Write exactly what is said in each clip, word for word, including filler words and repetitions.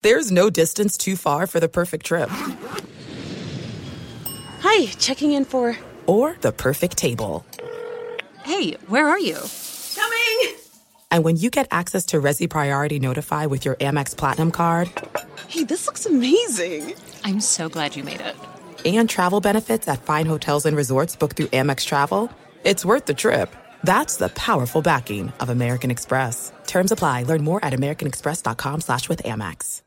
There's no distance too far for the perfect trip. Hi, checking in for... Or the perfect table. Hey, where are you? Coming! And when you get access to Resi Priority Notify with your Amex Platinum card... Hey, this looks amazing. I'm so glad you made it. And travel benefits at fine hotels and resorts booked through Amex Travel, it's worth the trip. That's the powerful backing of American Express. Terms apply. Learn more at americanexpress.com slash with Amex.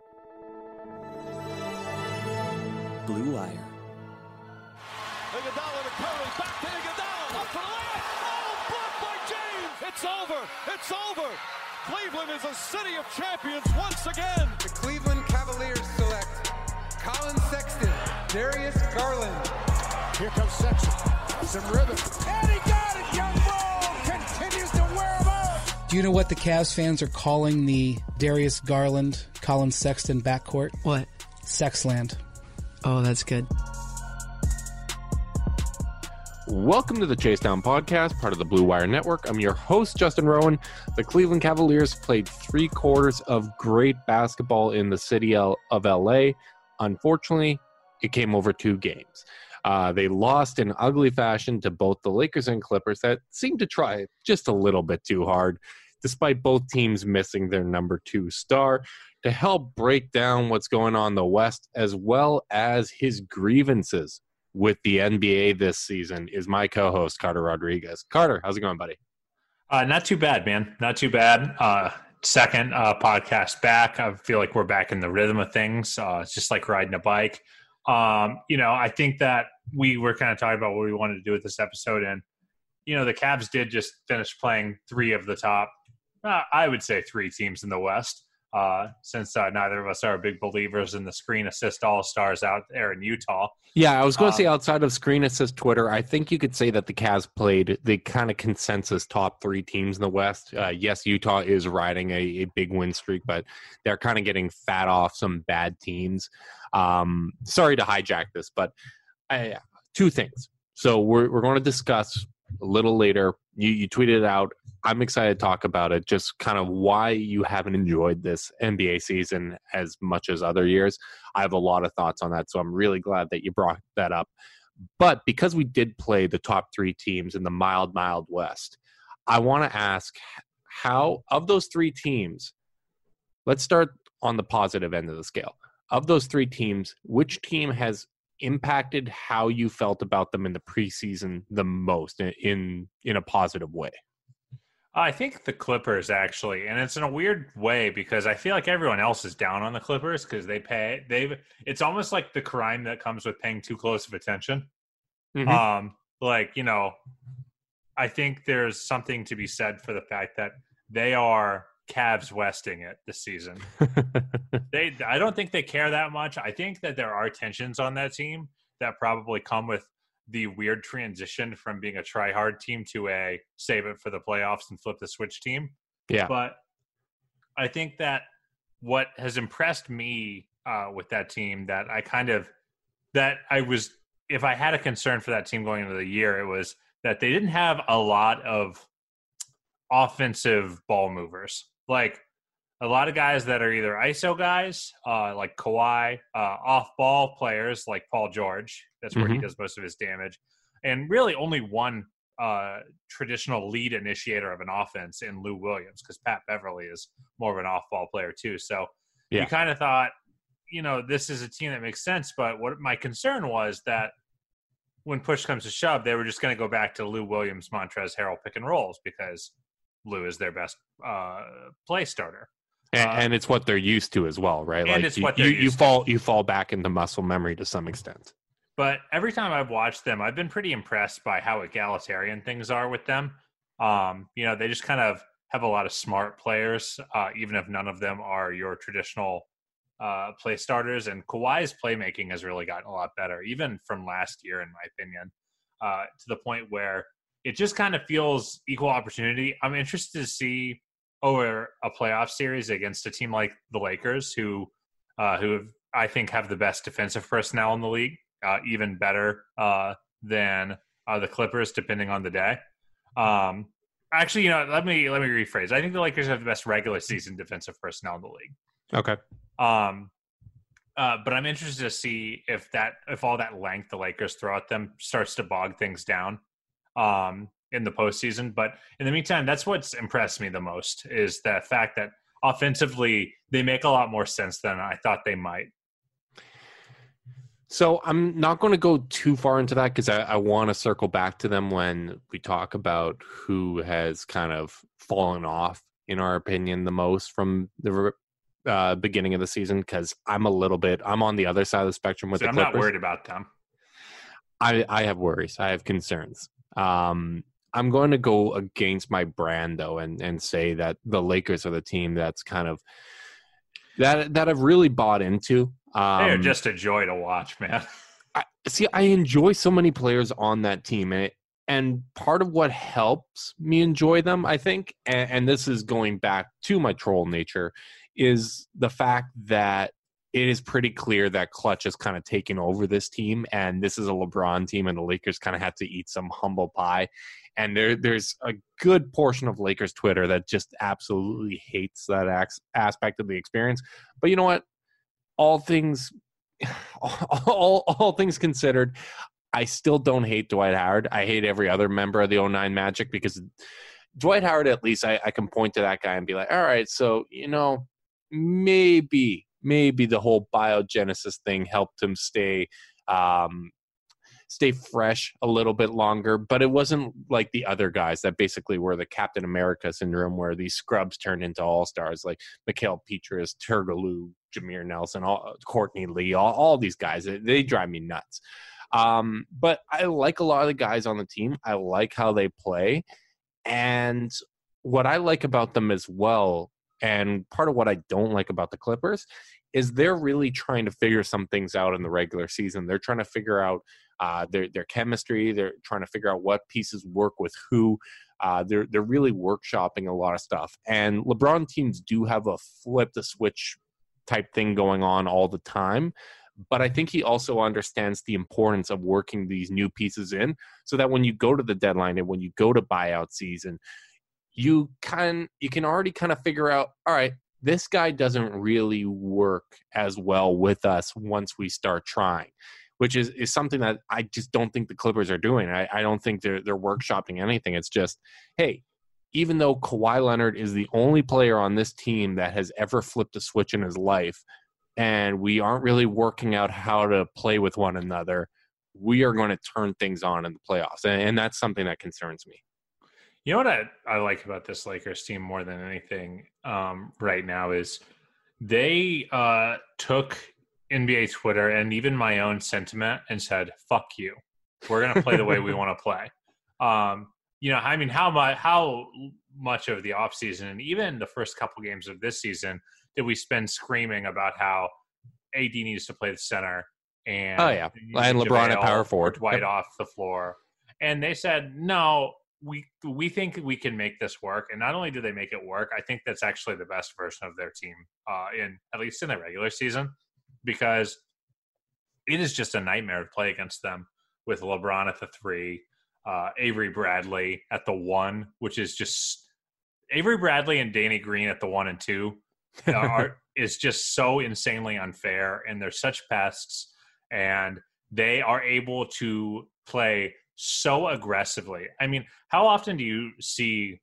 Blue Wire. Iguodala to Curry, back to Iguodala, up for the layup. Oh, blocked by James. It's over. It's over. Cleveland is a city of champions once again. The Cleveland Cavaliers select Colin Sexton, Darius Garland. Here comes Sexton. Some rhythm. And he got it. Young Bull continues to wear him out. Do you know what the Cavs fans are calling the Darius Garland, Colin Sexton backcourt? What? Sexland. Oh, that's good. Welcome to the Chase Down Podcast, part of the Blue Wire Network. I'm your host, Justin Rowan. The Cleveland Cavaliers played three quarters of great basketball in the city of L A. Unfortunately, it came over two games. Uh, they lost in ugly fashion to both the Lakers and Clippers that seemed to try just a little bit too hard, despite both teams missing their number two star. To help break down what's going on in the West, as well as his grievances with the N B A this season, is my co-host, Carter Rodriguez. Carter, how's it going, buddy? Uh, not too bad, man. Not too bad. Uh, second uh, podcast back. I feel like we're back in the rhythm of things. Uh, it's just like riding a bike. Um, you know, I think that we were kind of talking about what we wanted to do with this episode. And, you know, the Cavs did just finish playing three of the top, uh, I would say three teams in the West. Uh, since uh, neither of us are big believers in the screen assist all-stars out there in Utah. Yeah, I was going to um, say outside of screen assist Twitter, I think you could say that the Cavs played the kind of consensus top three teams in the West. Uh, yes, Utah is riding a, a big win streak, but they're kind of getting fat off some bad teams. Um, sorry to hijack this, but I, two things. So we're we're going to discuss a little later. You, you tweeted it out. I'm excited to talk about it, just kind of why you haven't enjoyed this N B A season as much as other years. I have a lot of thoughts on that, so I'm really glad that you brought that up. But because we did play the top three teams in the mild, mild West, I want to ask how, of those three teams, let's start on the positive end of the scale. Of those three teams, which team has impacted how you felt about them in the preseason the most in in, in a positive way? I think the Clippers, actually, and it's in a weird way because I feel like everyone else is down on the Clippers because they pay. They've. It's almost like the crime that comes with paying too close of attention. Mm-hmm. Um, like you know, I think there's something to be said for the fact that they are Cavs Westing it this season. they, I don't think they care that much. I think that there are tensions on that team that probably come with the weird transition from being a try-hard team to a save it for the playoffs and flip the switch team. Yeah. But I think that what has impressed me uh, with that team that I kind of – that I was – if I had a concern for that team going into the year, it was that they didn't have a lot of offensive ball movers. Like a lot of guys that are either I S O guys, uh, like Kawhi, uh, off-ball players like Paul George. That's where mm-hmm. he does most of his damage. And really only one uh, traditional lead initiator of an offense in Lou Williams, because Pat Beverly is more of an off-ball player too. So yeah. you kind of thought, you know, this is a team that makes sense. But what my concern was that when push comes to shove, they were just going to go back to Lou Williams, Montrezl Harrell pick and rolls because Lou is their best uh, play starter. And, uh, and it's what they're used to as well, right? And like it's you, what they're you, used you to. fall you fall back into muscle memory to some extent. But every time I've watched them, I've been pretty impressed by how egalitarian things are with them. Um, you know, they just kind of have a lot of smart players, uh, even if none of them are your traditional uh, play starters. And Kawhi's playmaking has really gotten a lot better, even from last year, in my opinion, uh, to the point where it just kind of feels equal opportunity. I'm interested to see over a playoff series against a team like the Lakers, who, uh, who have, I think have the best defensive personnel in the league. Uh, even better uh, than uh, the Clippers, depending on the day. Um, actually, you know, let me let me rephrase. I think the Lakers have the best regular season defensive personnel in the league. Okay. Um, uh, but I'm interested to see if that if all that length the Lakers throw at them starts to bog things down um, in the postseason. But in the meantime, that's what's impressed me the most is the fact that offensively they make a lot more sense than I thought they might. So I'm not going to go too far into that because I, I want to circle back to them when we talk about who has kind of fallen off, in our opinion, the most from the uh, beginning of the season. Because I'm a little bit, I'm on the other side of the spectrum with so the I'm Clippers. not worried about them. I, I have worries. I have concerns. Um, I'm going to go against my brand though, and and say that the Lakers are the team that's kind of that that I've really bought into. Um, They are just a joy to watch, man. I, see, I enjoy so many players on that team, and, it, and part of what helps me enjoy them, I think, and, and this is going back to my troll nature, is the fact that it is pretty clear that Clutch is kind of taking over this team, and this is a LeBron team, and the Lakers kind of had to eat some humble pie. And there, there's a good portion of Lakers Twitter that just absolutely hates that ax- aspect of the experience. But you know what? All things, all, all, all things considered, I still don't hate Dwight Howard. I hate every other member of the oh nine Magic because Dwight Howard, at least I, I can point to that guy and be like, all right, so, you know, maybe, maybe the whole biogenesis thing helped him stay, um, stay fresh a little bit longer, but it wasn't like the other guys that basically were the Captain America syndrome where these scrubs turned into all-stars like Mikhail Petrus, Turgaloo, Jameer Nelson, all, Courtney Lee, all, all these guys. They, they drive me nuts. Um, but I like a lot of the guys on the team. I like how they play. And what I like about them as well, and part of what I don't like about the Clippers, is they're really trying to figure some things out in the regular season. They're trying to figure out uh, their their chemistry. They're trying to figure out what pieces work with who. Uh, they're they're really workshopping a lot of stuff. And LeBron teams do have a flip the switch type thing going on all the time. But I think he also understands the importance of working these new pieces in so that when you go to the deadline and when you go to buyout season, you can you can already kind of figure out, all right, this guy doesn't really work as well with us once we start trying, which is, is something that I just don't think the Clippers are doing. I, I don't think they're, they're workshopping anything. It's just, hey, even though Kawhi Leonard is the only player on this team that has ever flipped a switch in his life, and we aren't really working out how to play with one another, we are going to turn things on in the playoffs. And, and that's something that concerns me. You know what I, I like about this Lakers team more than anything um, right now is they uh, took N B A Twitter and even my own sentiment and said, fuck you. We're going to play the way we want to play. Um, you know, I mean, how much, how much of the offseason and even the first couple games of this season did we spend screaming about how A D needs to play the center and, oh, yeah. and LeBron at power forward, Dwight yep. off the floor. And they said, no, we we think we can make this work. And not only do they make it work, I think that's actually the best version of their team uh, in at least in the regular season, because it is just a nightmare to play against them with LeBron at the three, uh, Avery Bradley at the one, which is just Avery Bradley and Danny Green at the one and two are is just so insanely unfair. And they're such pests, and they are able to play so aggressively. I mean, how often do you see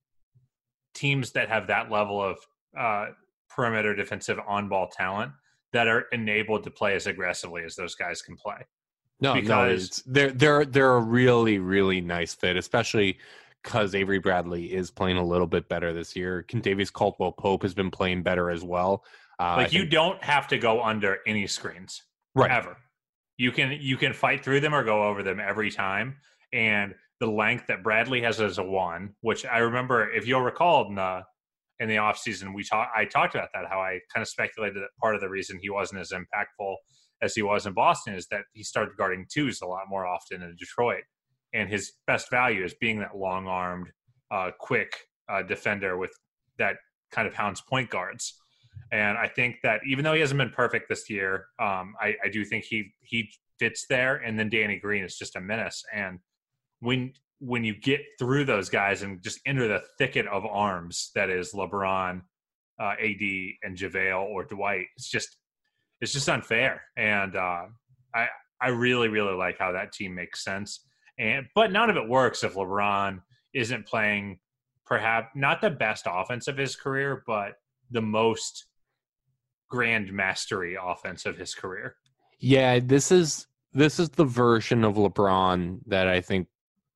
teams that have that level of uh, perimeter defensive on-ball talent that are enabled to play as aggressively as those guys can play? No, because no, they're they're they're a really really nice fit, especially because Avery Bradley is playing a little bit better this year. Kentavious Caldwell-Pope has been playing better as well. Uh, like you think, don't have to go under any screens, right? Ever. You can you can fight through them or go over them every time. And the length that Bradley has as a one, which I remember, if you'll recall in the in the offseason, we talked I talked about that, how I kind of speculated that part of the reason he wasn't as impactful as he was in Boston is that he started guarding twos a lot more often in Detroit. And his best value is being that long-armed, uh, quick uh, defender with that kind of hounds point guards. And I think that even though he hasn't been perfect this year, um, I, I do think he he fits there. And then Danny Green is just a menace. And when when you get through those guys and just enter the thicket of arms that is LeBron, uh, A D and JaVale or Dwight. It's just it's just unfair, and uh, I I really really like how that team makes sense. And but none of it works if LeBron isn't playing perhaps not the best offense of his career, but the most grand mastery offense of his career. Yeah, this is this is the version of LeBron that I think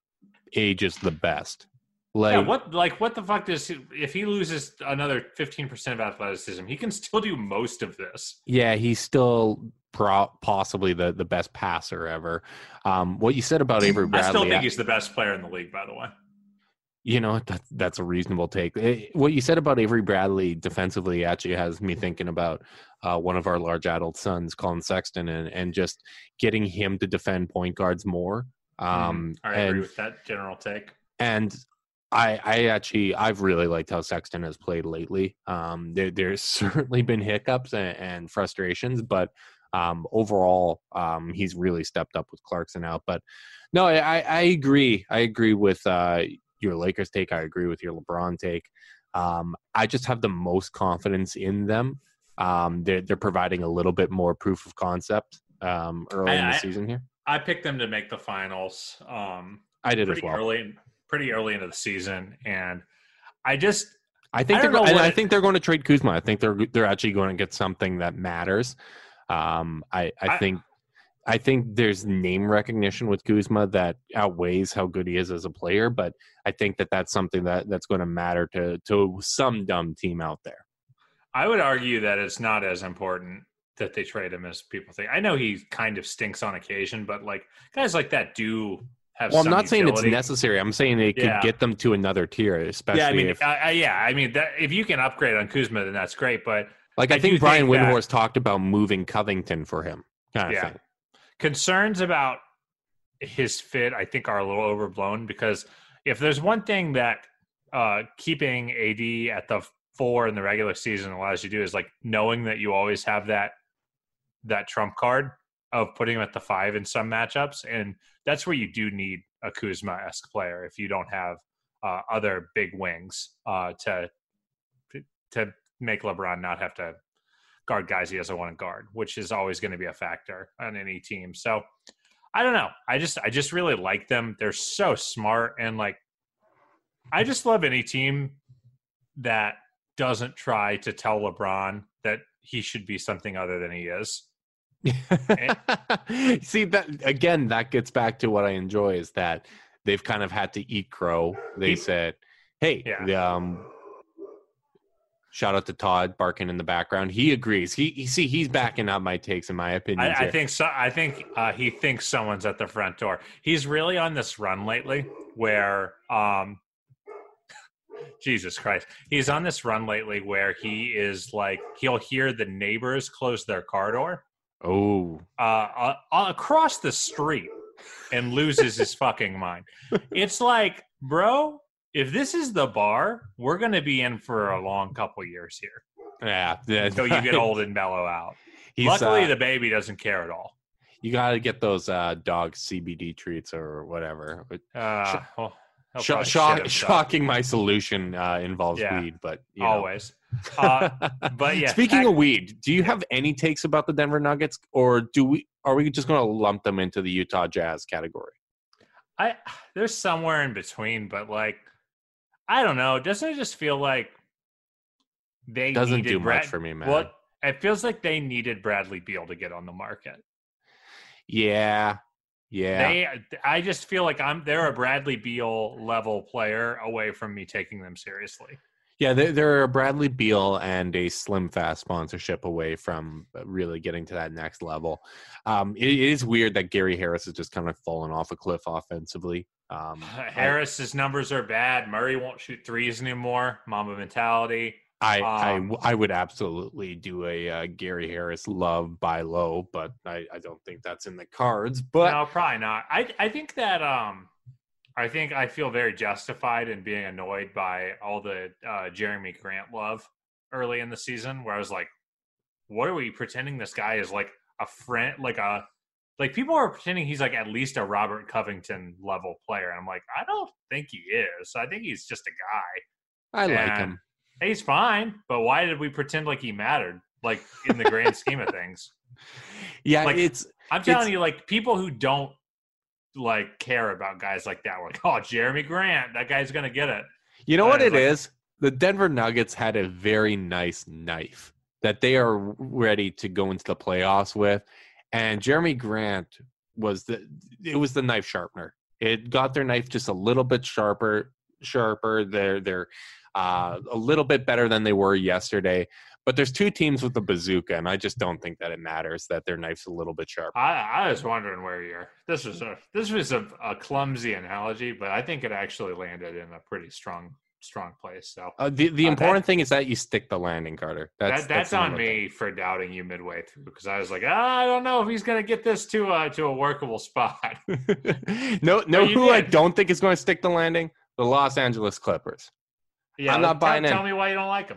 ages the best. Like, yeah, what like what the fuck does he, if he loses another fifteen percent of athleticism, he can still do most of this. Yeah, he's still pro- possibly the, the best passer ever. Um, what you said about Avery Bradley, I still think he's the best player in the league, by the way. You know, that, that's a reasonable take. It, what you said about Avery Bradley defensively actually has me thinking about uh, one of our large adult sons, Colin Sexton, and, and just getting him to defend point guards more. Um, mm, I and, agree with that general take. And I, I actually, I've really liked how Sexton has played lately. Um, there, there's certainly been hiccups and, and frustrations, but um, overall, um, he's really stepped up with Clarkson out. But no, I, I agree. I agree with uh, your Lakers take. I agree with your LeBron take. Um, I just have the most confidence in them. Um, they're, they're providing a little bit more proof of concept um, early I, in the I, season here. I picked them to make the finals. Um, I did as pretty well. Early, pretty early into the season, and I just I think I they're don't know and what, I think they're going to trade Kuzma. I think they're they're actually going to get something that matters. Um, I, I I think I think there's name recognition with Kuzma that outweighs how good he is as a player, but I think that that's something that, that's going to matter to to some dumb team out there. I would argue that it's not as important that they trade him as people think. I know he kind of stinks on occasion, but like guys like that do have. Well, I'm some not saying utility. it's necessary. I'm saying it could Yeah. get them to another tier, especially Yeah, I mean, if, I, I, yeah, I mean, that, if you can upgrade on Kuzma, then that's great. But like I, I think do Brian think that- Windhorst talked about moving Covington for him, kind of Yeah. thing. Concerns about his fit, I think, are a little overblown because if there's one thing that uh, keeping A D at the four in the regular season allows you to do is like knowing that you always have that that trump card of putting him at the five in some matchups, and that's where you do need a Kuzma-esque player if you don't have uh, other big wings uh, to to make LeBron not have to guard guys he doesn't want to guard, which is always going to be a factor on any team. So I don't know. I just I just really like them. They're so smart, and like I just love any team that doesn't try to tell LeBron that he should be something other than he is. See, that again, that gets back to what I enjoy is that they've kind of had to eat crow. They He- said, hey, Yeah. the, um, shout out to Todd barking in the background. He agrees. He, he see, he's backing up my takes, in my opinion. I, I think so. I think uh, he thinks someone's at the front door. He's really on this run lately where, um, Jesus Christ, he's on this run lately where he is like, he'll hear the neighbors close their car door Oh, uh, uh, across the street and loses his fucking mind. It's like, bro, if this is the bar, we're going to be in for a long couple years here yeah. yeah. until you get old and mellow out. He's, Luckily, uh, the baby doesn't care at all. you got to get those uh, dog C B D treats or whatever. Uh, well, he'll Sh- probably shock, shit himself. shocking my solution uh, involves Yeah. weed, but you know. Always. Uh, but yeah, Speaking I- of weed, do you have any takes about the Denver Nuggets, or do we? Are we just going to lump them into the Utah Jazz category? I there's somewhere in between, but like I don't know. Doesn't it just feel like they Doesn't needed do Brad- much for me, man. What it feels like they needed Bradley Beal to get on the market. Yeah, yeah. They, I just feel like I'm they're a Bradley Beal level player away from me taking them seriously. Yeah, they're, they're a Bradley Beal and a Slim Fast sponsorship away from really getting to that next level. Um, it, it is weird that Gary Harris has just kind of fallen off a cliff offensively. Um, Harris's numbers are bad. Murray won't shoot threes anymore. Mamba mentality. I, Um, I, I would absolutely do a uh, Gary Harris love buy low, but I, I don't think that's in the cards. But No, probably not. I I think that um, I think I feel very justified in being annoyed by all the uh, Jeremy Grant love early in the season, where I was like, "What are we pretending this guy is like a friend, like a like people are pretending he's like at least a Robert Covington level player." And I'm like, I don't think he is. I think he's just a guy. I like And him. He's fine, but why did we pretend like he mattered? Like in the grand scheme of things. Yeah, like, it's. I'm telling it's, you, like people who don't like care about guys like that, were like, oh, Jeremy Grant, that guy's gonna get it. You know but what it like, is? The Denver Nuggets had a very nice knife that they are ready to go into the playoffs with, and Jeremy Grant was the. It was the knife sharpener. It got their knife just a little bit sharper. Sharper. They're they're uh, a little bit better than they were yesterday. But there's two teams with the bazooka, and I just don't think that it matters that their knife's a little bit sharp. I, I was wondering where you're. This was a this was a, a clumsy analogy, but I think it actually landed in a pretty strong strong place. So uh, the the uh, important that, thing is that you stick the landing, Carter. That's that, that's, that's on me for doubting you midway through because I was like, oh, I don't know if he's going to get this to a to a workable spot. no, no. Who did. I don't think is going to stick the landing? The Los Angeles Clippers. Yeah, I'm not tell, buying in. Tell me why you don't like them.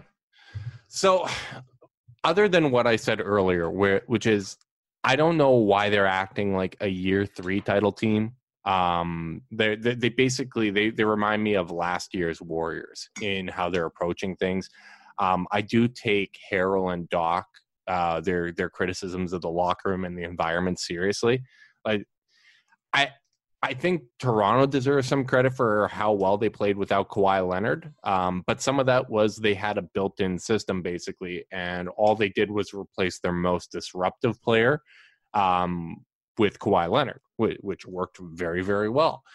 So, other than what I said earlier, where which is, I don't know why they're acting like a year three title team. Um, they they, they basically they they remind me of last year's Warriors in how they're approaching things. Um, I do take Harrell and Doc uh, their their criticisms of the locker room and the environment seriously. Like, I. I think Toronto deserves some credit for how well they played without Kawhi Leonard. Um, but some of that was they had a built-in system, basically, and all they did was replace their most disruptive player um, with Kawhi Leonard, which, which worked very, very well.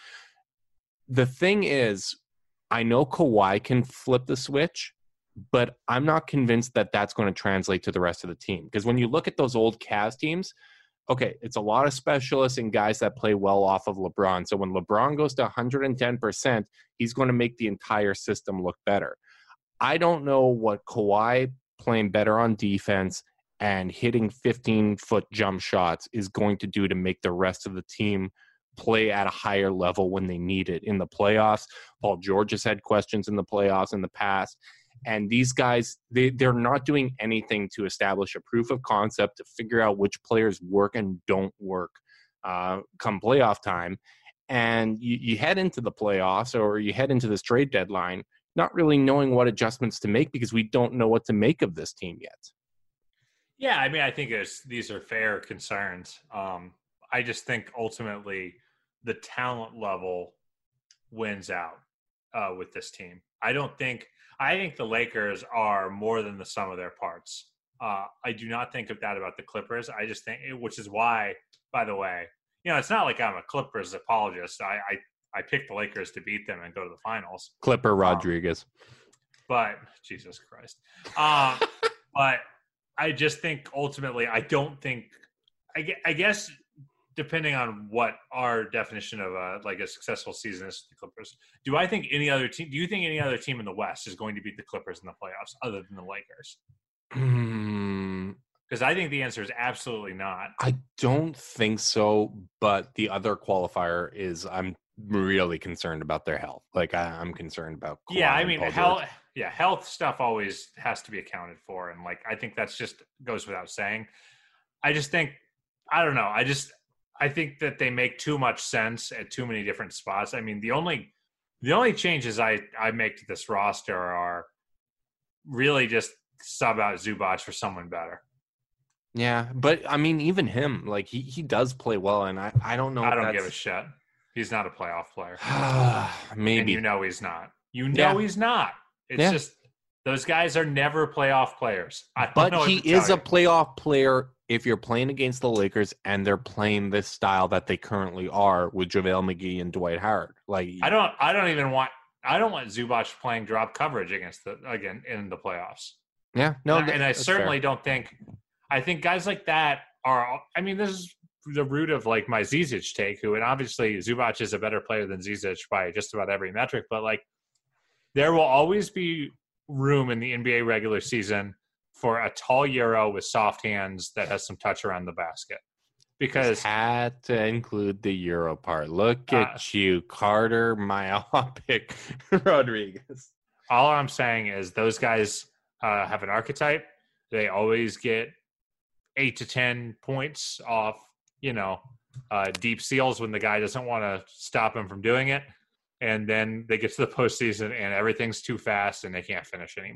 The thing is, I know Kawhi can flip the switch, but I'm not convinced that that's going to translate to the rest of the team. Because when you look at those old Cavs teams, okay, it's a lot of specialists and guys that play well off of LeBron. So when LeBron goes to one hundred ten percent, he's going to make the entire system look better. I don't know what Kawhi playing better on defense and hitting fifteen-foot jump shots is going to do to make the rest of the team play at a higher level when they need it in the playoffs. Paul George has had questions in the playoffs in the past. And these guys, they, they're not doing anything to establish a proof of concept to figure out which players work and don't work uh, come playoff time. And you, you head into the playoffs or you head into this trade deadline not really knowing what adjustments to make because we don't know what to make of this team yet. Yeah, I mean, I think it's, these are fair concerns. Um, I just think ultimately the talent level wins out uh, with this team. I don't think – I think the Lakers are more than the sum of their parts. Uh, I do not think of that about the Clippers. I just think, which is why, by the way, you know, it's not like I'm a Clippers apologist. I I, I picked the Lakers to beat them and go to the finals. Clipper Rodriguez. Um, but Jesus Christ. Um, but I just think ultimately, I don't think, I, I guess, depending on what our definition of a, like a successful season is for the Clippers, do I think any other team, do you think any other team in the West is going to beat the Clippers in the playoffs other than the Lakers? Because I think the answer is absolutely not. I don't think so, but the other qualifier is I'm really concerned about their health. Like I, I'm concerned about Kawhi yeah, I mean, health, George. yeah, health stuff always has to be accounted for, and like I think that's just goes without saying. I just think I don't know. I just I think that they make too much sense at too many different spots. I mean, the only the only changes I, I make to this roster are really just sub out Zubac for someone better. Yeah, but I mean, even him, like he, he does play well, and I, I don't know. I if don't that's... give a shit. He's not a playoff player. Maybe. And you know he's not. You know yeah. he's not. It's yeah. just those guys are never playoff players. I don't but know he is a playoff player if you're playing against the Lakers and they're playing this style that they currently are with JaVale McGee and Dwight Howard. Like I don't I don't even want I don't want Zubac playing drop coverage against the again in the playoffs. Yeah, no, and, and I certainly fair. don't think I think guys like that are I mean, this is the root of like my Zizic take, who and obviously Zubac is a better player than Zizic by just about every metric, but like there will always be room in the N B A regular season for a tall Euro with soft hands that has some touch around the basket. Because Just had to include the Euro part. Look uh, at you, Carter Myopic Rodriguez. All I'm saying is those guys uh, have an archetype. They always get eight to ten points off, you know, uh, deep seals when the guy doesn't want to stop him from doing it. And then they get to the postseason and everything's too fast and they can't finish anymore.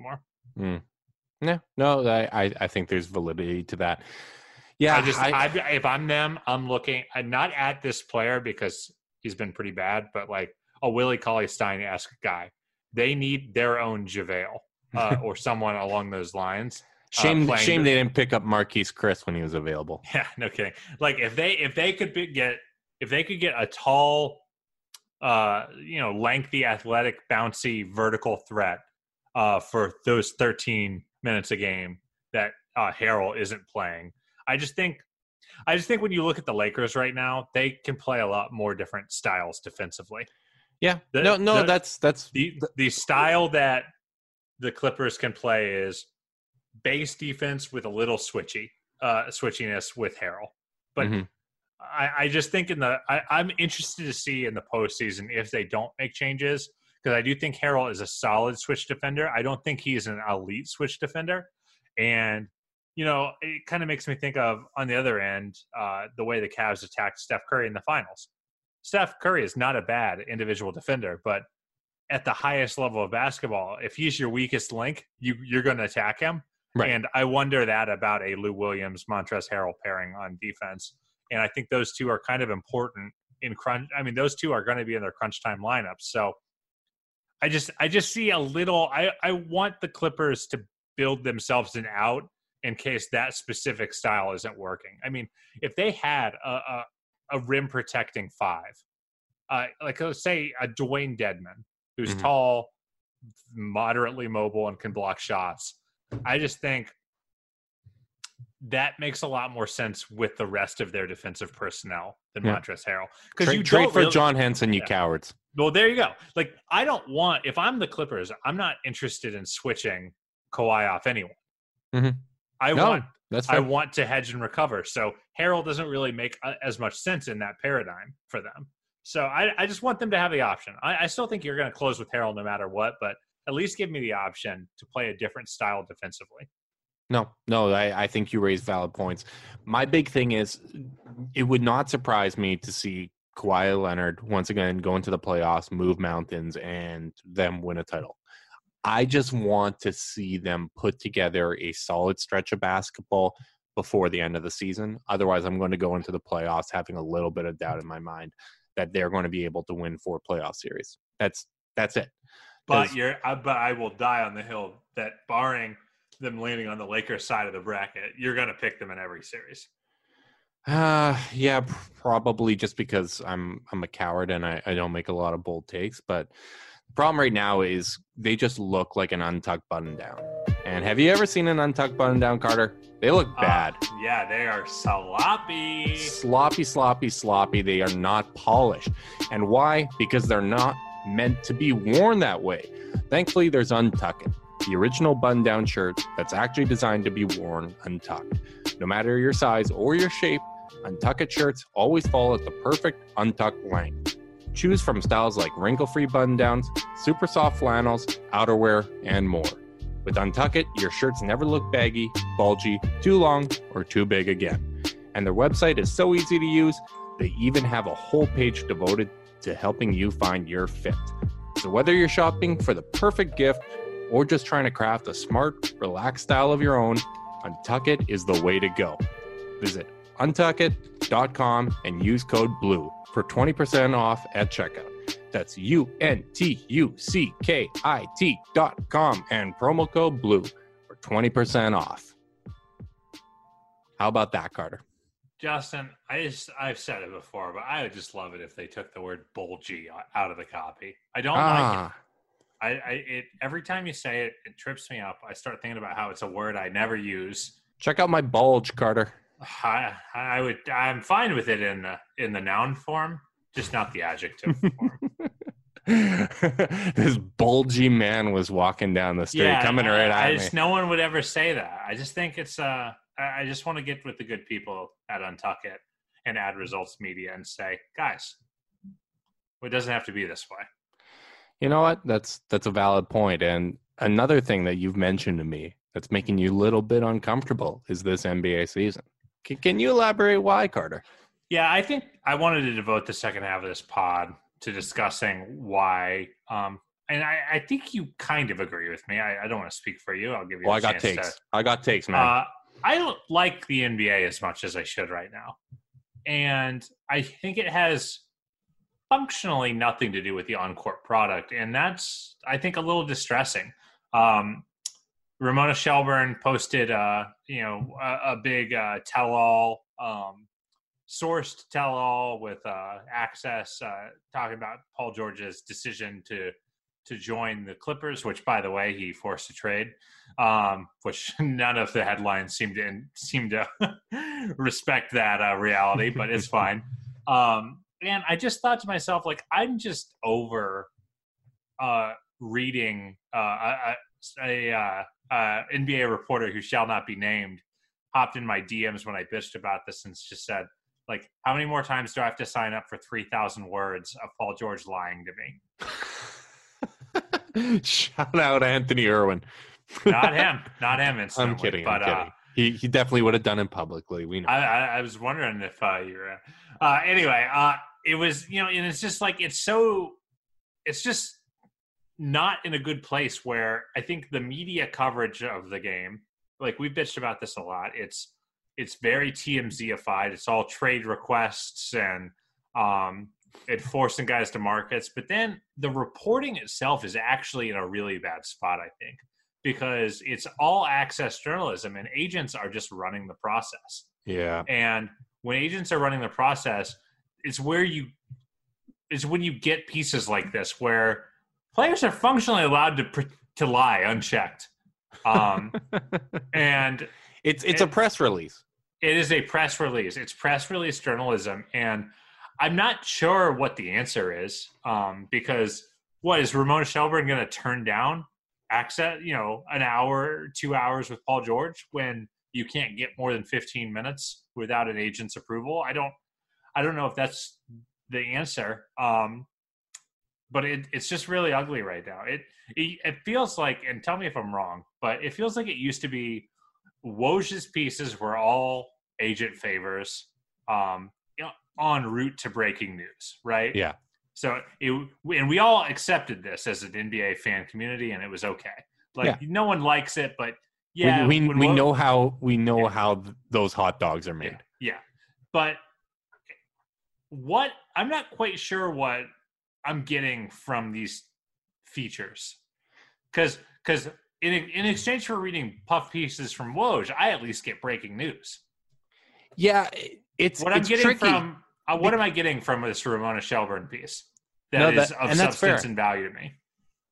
Mm. No, no, I, I, I think there's validity to that. Yeah, I just, I, I, if I'm them, I'm looking I'm not at this player because he's been pretty bad, but like a Willie Cauley-Stein-esque guy. They need their own JaVale uh, or someone along those lines. Shame, uh, shame the, they didn't pick up Marquise Chris when he was available. Yeah, no kidding. Like if they if they could be, get if they could get a tall, uh, you know, lengthy, athletic, bouncy, vertical threat uh, for those thirteen minutes a game that uh, Harrell isn't playing. I just think, I just think when you look at the Lakers right now, they can play a lot more different styles defensively. Yeah, the, no, no, the, that's that's the the style that the Clippers can play is base defense with a little switchy, uh, switchiness with Harrell. But mm-hmm. I, I just think in the, I, I'm interested to see in the postseason if they don't make changes, because I do think Harrell is a solid switch defender. I don't think he's an elite switch defender. And, you know, it kind of makes me think of, on the other end, uh, the way the Cavs attacked Steph Curry in the finals. Steph Curry is not a bad individual defender, but at the highest level of basketball, if he's your weakest link, you, you're going to attack him. Right. And I wonder that about a Lou Williams, Montrezl Harrell pairing on defense. And I think those two are kind of important in crunch. I mean, those two are going to be in their crunch time lineups. So I just, I just see a little, I, I want the Clippers to build themselves an out in case that specific style isn't working. I mean, if they had a, a, a rim protecting five, uh, like let's say a Dwayne Dedman, who's mm-hmm. tall, moderately mobile, and can block shots. I just think that makes a lot more sense with the rest of their defensive personnel than yeah. Montrezl Harrell. Because trade, you trade for really, John Henson, you yeah. cowards. Well, there you go. Like, I don't want, if I'm the Clippers, I'm not interested in switching Kawhi off anyone. Mm-hmm. I no, want that's I want to hedge and recover. So Harrell doesn't really make uh, as much sense in that paradigm for them. So I, I just want them to have the option. I, I still think you're going to close with Harrell no matter what, but at least give me the option to play a different style defensively. No, no, I, I think you raise valid points. My big thing is it would not surprise me to see Kawhi Leonard once again go into the playoffs, move mountains, and them win a title. I just want to see them put together a solid stretch of basketball before the end of the season. Otherwise, I'm going to go into the playoffs having a little bit of doubt in my mind that they're going to be able to win four playoff series. That's that's it. But you're, I, but I will die on the hill that barring them landing on the Lakers side of the bracket, you're going to pick them in every series. Uh, yeah, probably just because I'm I'm a coward and I, I don't make a lot of bold takes. But the problem right now is they just look like an untucked button down. And have you ever seen an untucked button down, Carter? They look bad. Uh, yeah, they are sloppy. Sloppy, sloppy, sloppy. They are not polished. And why? Because they're not meant to be worn that way. Thankfully, there's Untuck It, the original button-down shirt that's actually designed to be worn untucked. No matter your size or your shape, Untuck It shirts always fall at the perfect untucked length. Choose from styles like wrinkle-free button-downs, super soft flannels, outerwear, and more. With Untuck It, your shirts never look baggy, bulgy, too long, or too big again. And their website is so easy to use, they even have a whole page devoted to helping you find your fit. So whether you're shopping for the perfect gift or just trying to craft a smart, relaxed style of your own, Untuck It is the way to go. Visit untuck it dot com and use code BLUE for twenty percent off at checkout. That's U N T U C K I T dot com and promo code BLUE for twenty percent off. How about that, Carter? Justin, I just, I've said it before, but I would just love it if they took the word bulgy out of the copy. I don't ah. like it. I, I it every time you say it, it trips me up. I start thinking about how it's a word I never use. Check out my bulge, Carter. I, I would. I'm fine with it in the in the noun form, just not the adjective form. This bulgy man was walking down the street, yeah, coming right I, at I just, me. No one would ever say that. I just think it's. Uh, I just want to get with the good people at Untuck It and Ad Results Media and say, guys, it doesn't have to be this way. You know what? That's that's a valid point. And another thing that you've mentioned to me that's making you a little bit uncomfortable is this N B A season. Can, can you elaborate why, Carter? Yeah, I think I wanted to devote the second half of this pod to discussing why um, and I, I think you kind of agree with me. I, I don't want to speak for you. I'll give you Well, a I got chance takes. to. I got takes, man. Uh, I don't like the N B A as much as I should right now. And I think it has functionally nothing to do with the on-court product. And that's, I think, a little distressing. Um, Ramona Shelburne posted, uh, you know, a, a big uh, tell-all, um, sourced tell-all with uh, Access uh, talking about Paul George's decision to to join the Clippers, which, by the way, he forced a trade, um, which none of the headlines seem to seem to respect that uh, reality, but it's fine. Um, and I just thought to myself, like, I'm just over uh, reading uh, a, a, a uh, N B A reporter who shall not be named hopped in my D Ms when I bitched about this and just said, like, how many more times do I have to sign up for three thousand words of Paul George lying to me? Shout out Anthony Irwin. Not him. Not him. I'm kidding. But, I'm kidding. Uh, he he definitely would have done it publicly. We know. I, I, I was wondering if uh, you were. Uh, anyway, uh, it was, you know, and it's just like, it's so, it's just not in a good place where I think the media coverage of the game, like we've bitched about this a lot, it's, it's very T M Z-ified. It's all trade requests and, um, it forcing guys to markets, but then the reporting itself is actually in a really bad spot, I think, because it's all access journalism and agents are just running the process. Yeah. And when agents are running the process, it's where you, it's when you get pieces like this where players are functionally allowed to to lie unchecked. Um, and it's it's it, a press release. It is a press release. It's press release journalism, and I'm not sure what the answer is, um, because what is Ramona Shelburne going to turn down access, you know, an hour, two hours with Paul George when you can't get more than fifteen minutes without an agent's approval? I don't, I don't know if that's the answer. Um, but it, it's just really ugly right now. It, it, it feels like, and tell me if I'm wrong, but it feels like it used to be Woj's pieces were all agent favors, um, en route to breaking news, right? Yeah. So it, and we all accepted this as an N B A fan community, and it was okay. Like yeah. no one likes it, but yeah, we we, we Woj, know how we know yeah. how th- those hot dogs are made. Yeah. yeah, but what I'm not quite sure what I'm getting from these features, because because in in exchange for reading puff pieces from Woj, I at least get breaking news. Yeah, it's what I'm it's getting tricky. from. Uh, what am I getting from this Ramona Shelburne piece that no, is that, of and that's substance fair. and value to me?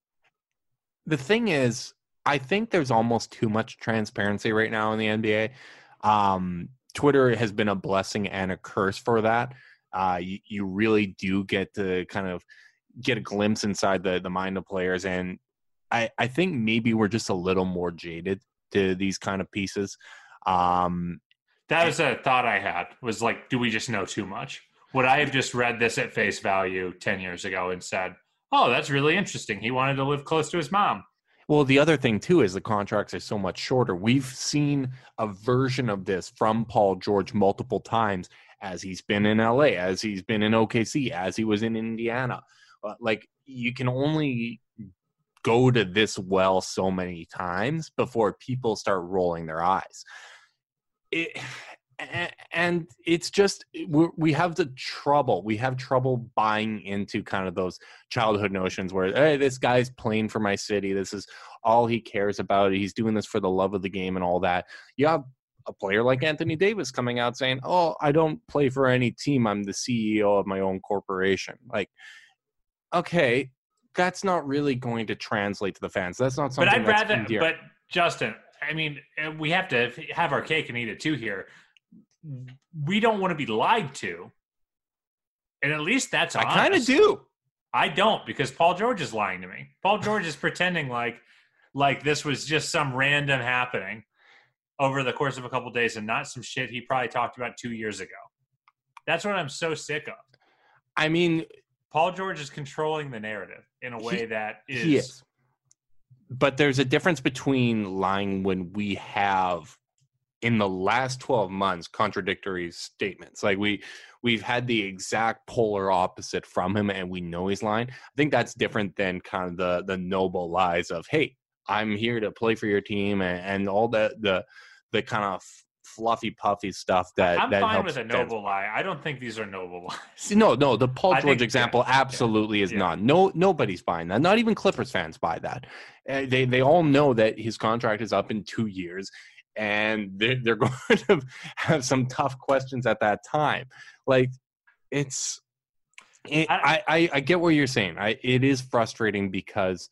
The thing is, I think there's almost too much transparency right now in the N B A. Um, Twitter has been a blessing and a curse for that. Uh, you, you really do get to kind of get a glimpse inside the, the mind of players. And I, I think maybe we're just a little more jaded to these kind of pieces. Um, That was a thought I had, was like, do we just know too much? Would I have just read this at face value ten years ago and said, oh, that's really interesting. He wanted to live close to his mom. Well, the other thing, too, is the contracts are so much shorter. We've seen a version of this from Paul George multiple times as he's been in L A, as he's been in O K C, as he was in Indiana. Uh, like, you can only go to this well so many times before people start rolling their eyes. It, and it's just we we have the trouble we have trouble buying into kind of those childhood notions where, hey, this guy's playing for my city, this is all he cares about, he's doing this for the love of the game and all that. You have a player like Anthony Davis coming out saying, oh, I don't play for any team, I'm the C E O of my own corporation. Like, okay, that's not really going to translate to the fans. That's not something. But I'd that's rather. endearing. But Justin, I mean, we have to have our cake and eat it too here. We don't want to be lied to, and at least that's honest. I kind of do. I don't, because Paul George is lying to me. Paul George is pretending like like this was just some random happening over the course of a couple of days and not some shit he probably talked about two years ago. That's what I'm so sick of. I mean, Paul George is controlling the narrative in a way he, that is, he is. But there's a difference between lying when we have in the last twelve months contradictory statements. Like we we've had the exact polar opposite from him, and we know he's lying. I think that's different than kind of the the noble lies of, hey, I'm here to play for your team, and, and all the the the kind of fluffy puffy stuff that I'm that fine helps with a fans. noble lie. I don't think these are noble lies. No, no, the Paul I George think- example yeah, absolutely yeah, is yeah. not. No, nobody's buying that. Not even Clippers fans buy that. Uh, they they all know that his contract is up in two years, and they're, they're going to have some tough questions at that time. Like it's, it, I, I I get what you're saying. I it is frustrating because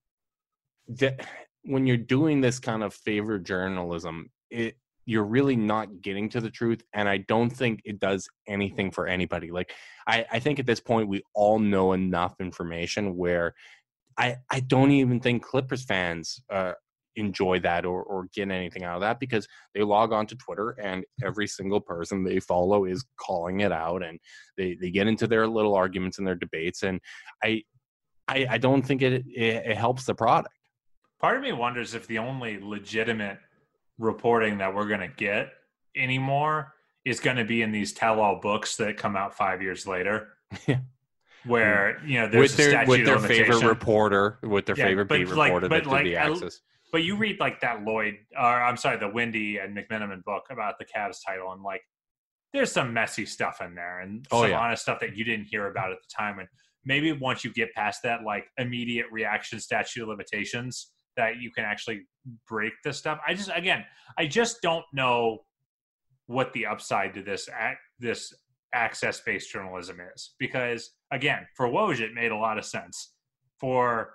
the, when you're doing this kind of favor journalism, it. You're really not getting to the truth, and I don't think it does anything for anybody. Like, I, I think at this point we all know enough information where I, I don't even think Clippers fans uh, enjoy that or, or get anything out of that, because they log on to Twitter and every single person they follow is calling it out, and they, they get into their little arguments and their debates, and I I, I don't think it, it it helps the product. Part of me wonders if the only legitimate reporting that we're going to get anymore is going to be in these tell-all books that come out five years later. Yeah. Where, you know, there's with a their statute with of their limitation. favorite reporter, with their Yeah, favorite but beat like- reporter but that like, did the I- Axis. But you read like that Lloyd, or I'm sorry, the Wendy and McMenamin book about the Cavs title, and like there's some messy stuff in there and Oh, some yeah. honest stuff that you didn't hear about at the time. And maybe once you get past that, like immediate reaction statute of limitations, that you can actually break this stuff. I just, again, I just don't know what the upside to this ac- this access-based journalism is, because again, for Woj, it made a lot of sense. For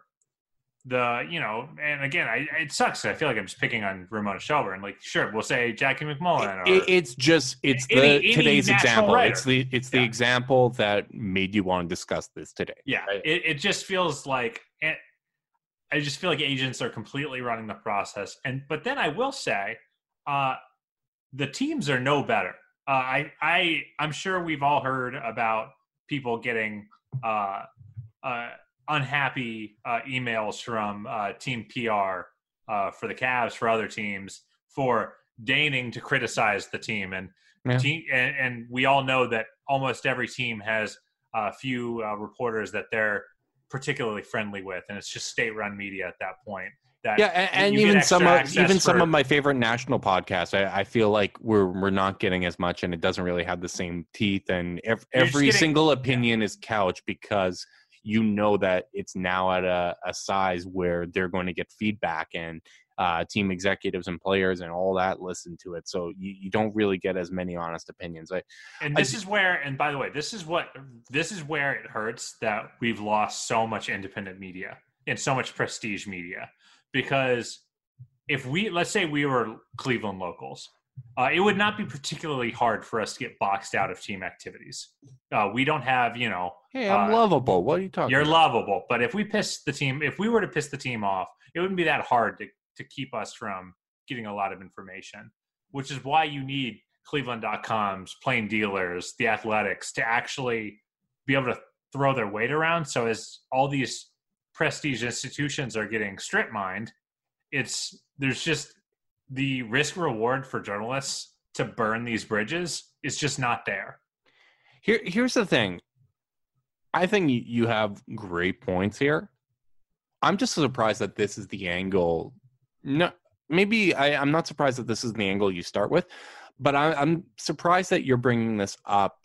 the, you know, and again, I, it sucks. I feel like I'm just picking on Ramona Shelburne. Like, sure, we'll say Jackie McMullen. Or, It, it's just it's any- the any today's national example. writer. It's the it's the Yeah. example that made you want to discuss this today. yeah, right? it, it just feels like, and I just feel like agents are completely running the process. And but then I will say, uh, the teams are no better. Uh, I I I'm sure we've all heard about people getting uh, uh, unhappy uh, emails from uh, team P R uh, for the Cavs, for other teams, for deigning to criticize the team, and Yeah. team, and, and we all know that almost every team has a few uh, reporters that they're particularly friendly with, and it's just state-run media at that point. That Yeah, and, and you get even extra some of access even some for- of my favorite national podcasts, I, I feel like we're we're not getting as much, and it doesn't really have the same teeth. And ev- You're just every getting- single opinion is couched because you know that it's now at a, a size where they're going to get feedback, and uh, team executives and players and all that listen to it. So you, you don't really get as many honest opinions. I, And this is where, and by the way, this is what, this is where it hurts that we've lost so much independent media and so much prestige media. Because if we, let's say we were Cleveland locals, uh, it would not be particularly hard for us to get boxed out of team activities. Uh, we don't have, you know, hey, I'm uh, lovable. What are you talking you're about? lovable. But if we piss the team, if we were to piss the team off, it wouldn't be that hard to, to keep us from getting a lot of information, which is why you need Cleveland dot com's, Plain Dealers, The Athletics to actually be able to throw their weight around. So as all these prestige institutions are getting strip mined, it's there's just the risk reward for journalists to burn these bridges is just not there. Here, here's the thing. I think you, you have great points here. I'm just surprised that this is the angle. No, maybe I, I'm not surprised that this is the angle you start with, but I, I'm surprised that you're bringing this up